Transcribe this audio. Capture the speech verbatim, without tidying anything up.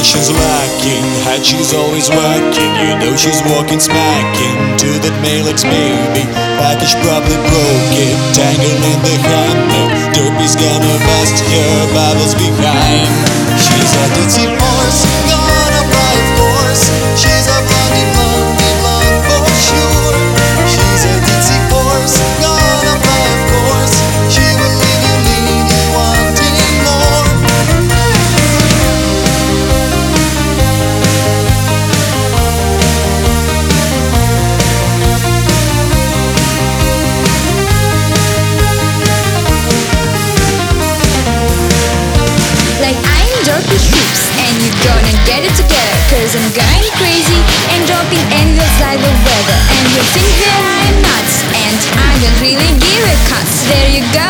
Patience lacking, head she's always whacking. You know she's walking smacking to that Malex baby. Package probably broken, tangled in the handle. Derpy's gonna bust her bubbles behind. She's a ditzy horse, gonna fly of course. She's a blondie, blondie, blonde for sure. She's a ditzy horse, gonna fly of course. She will leave you, leave you wanting more. Like I'm Derpy Hoops, and you're gonna get it together, cause I'm going crazy and dropping endless like the weather. And you think that I'm nuts, and I don't really give a cuss. There you go,